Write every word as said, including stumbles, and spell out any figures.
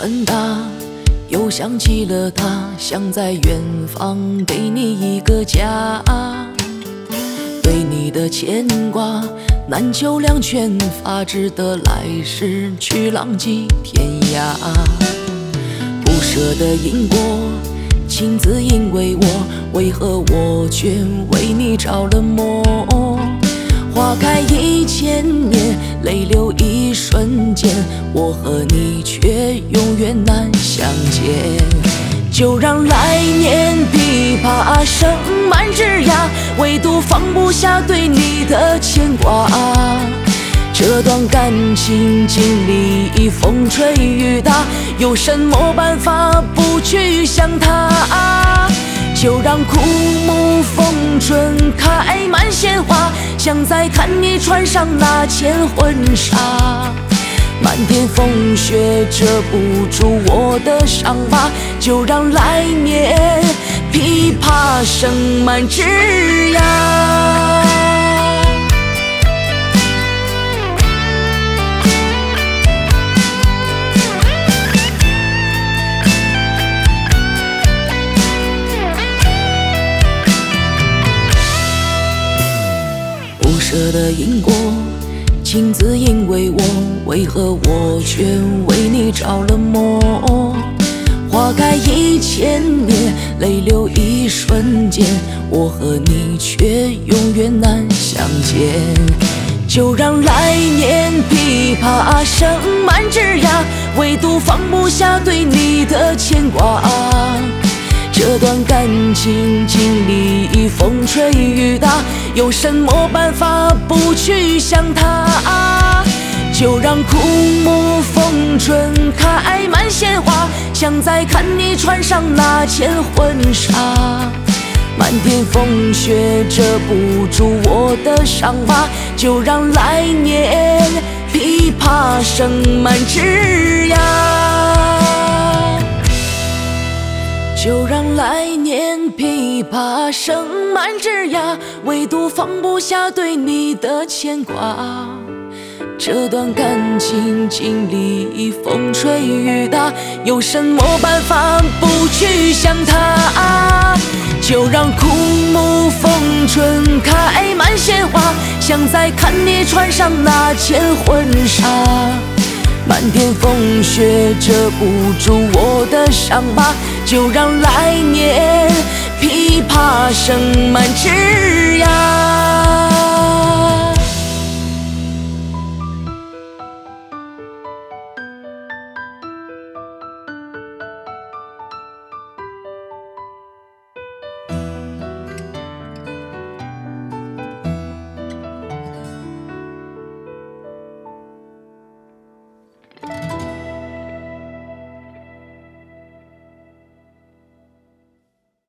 很大，又想起了他，想在远方给你一个家。对你的牵挂，难求两全法，只得来世去浪迹天涯。不舍的因果，情字因为我，为何我却为你着了魔？花开一千年，泪流一瞬间，我和你却永远难相见。就让来年琵琶声满枝桠，唯独放不下对你的牵挂。这段感情经历风吹雨打，有什么办法不去想他？就让枯木逢春开满鲜花，想再看你穿上那件婚纱。漫天风雪遮不住我的伤疤，就让来年琵琶声满枝桠。不舍的因果，情字因为我，为何我却为你着了魔？花开一千年，泪流一瞬间，我和你却永远难相见。就让来年琵琶声满枝桠，唯独放不下对你的牵挂。这段感情经历风吹雨打，有什么办法不去想他？就让枯木逢春开满鲜花，想再看你穿上那件婚纱。漫天风雪遮不住我的伤疤，就让来年琵琶声满枝桠。就让来年琵琶声满枝桠，唯独放不下对你的牵挂。这段感情经历风吹雨打，有什么办法不去想他？就让枯木逢春开满鲜花，想再看你穿上那件婚纱。漫天风雪遮不住我的伤疤，就让来年琵琶声满枝桠。